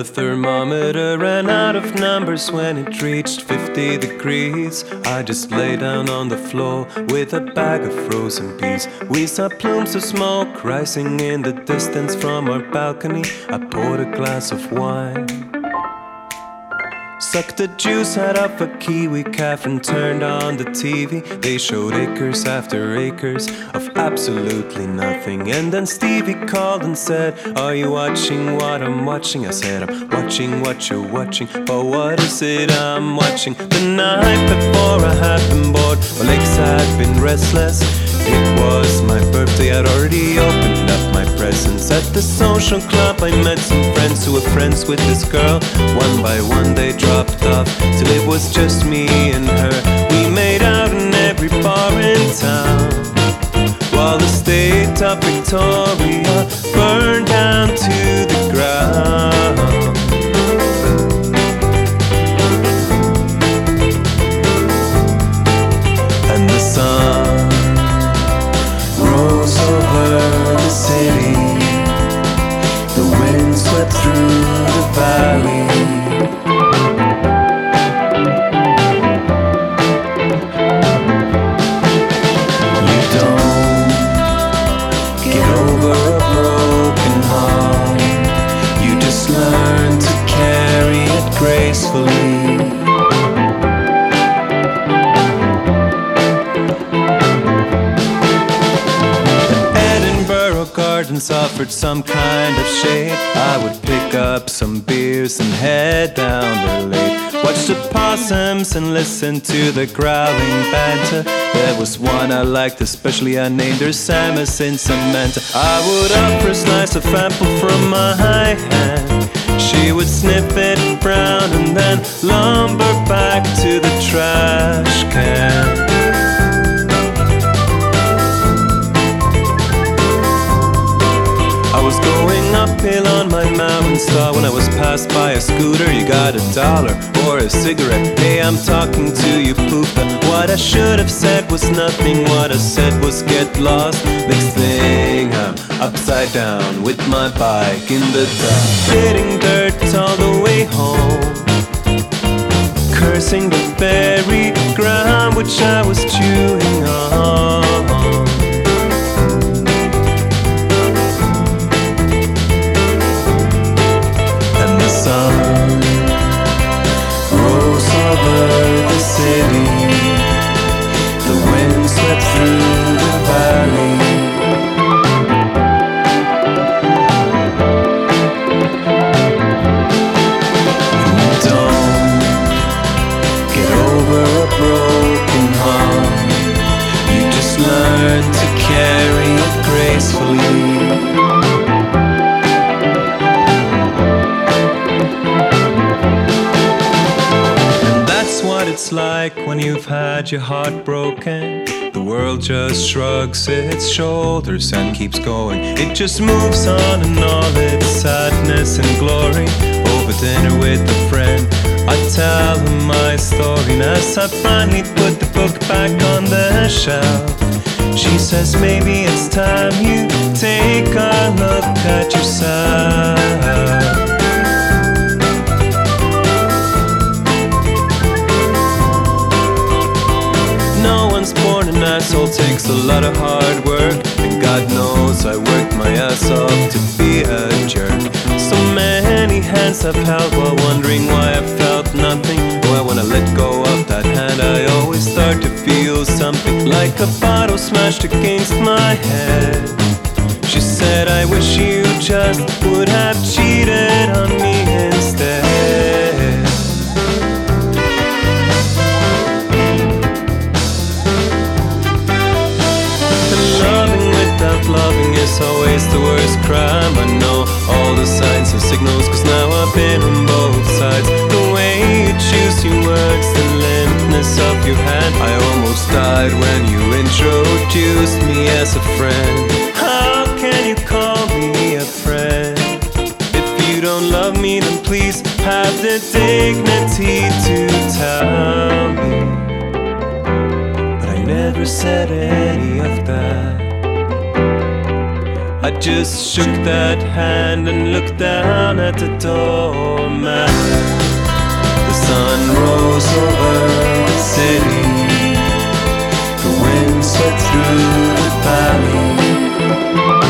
The thermometer ran out of numbers when it reached 50 degrees. I just lay down on the floor with a bag of frozen peas. We saw plumes of smoke rising in the distance from our balcony. I poured a glass of wine, sucked the juice out of a kiwi calf and turned on the TV. They showed acres after acres of absolutely nothing. And then Stevie called and said, "Are you watching what I'm watching?" I said, "I'm watching what you're watching. But what is it I'm watching?" The night before I had been bored, my legs had been restless. It was my birthday, I'd already opened up my presents. At the social club I met some friends who were friends with this girl. One by one they dropped off till it was just me and her. We made out in every bar in town, while the state of Victoria burned down to the ground. And the sun rose over the city, the wind swept through the valley. You don't get over a broken heart, you just learn to carry it gracefully. Gardens offered some kind of shade. I would pick up some beers and head down the lake, watch the possums and listen to the growling banter. There was one I liked especially, I named her Samus in Samantha. I would offer a slice of apple from my hand, she would sniff it and frown and then lumber back to the trash can. I was going uphill on my mountain star when I was passed by a scooter. "You got $1 or a cigarette?" "Hey, I'm talking to you, Poopa." What I should have said was nothing, what I said was get lost. Next thing I'm upside down with my bike in the dark, hitting dirt all the way home, cursing the very ground which I was chewing on. Sun rose over the city, the wind swept through the valley. And you don't get over a broken heart, you just learn to carry it gracefully. What it's like when you've had your heart broken. The world just shrugs its shoulders and keeps going. It just moves on in all its sadness and glory. Over dinner with a friend, I tell him my story, and as I finally put the book back on the shelf, she says, "Maybe it's time you take a look at yourself." Asshole takes a lot of hard work, and God knows I worked my ass off to be a jerk. So many hands I've held while wondering why I felt nothing. Why when I let go of that hand I always start to feel something, like a bottle smashed against my head. She said, "I wish you just would have cheated on me instead." Loving is always the worst crime. I know all the signs and signals, cause now I've been on both sides. The way you choose your words, the limpness of your hand. I almost died when you introduced me as a friend. How can you call me a friend? If you don't love me, then please have the dignity to tell me. But I never said any of that. I just shook that hand and looked down at the doormat. The sun rose over the city, the wind swept through the valley.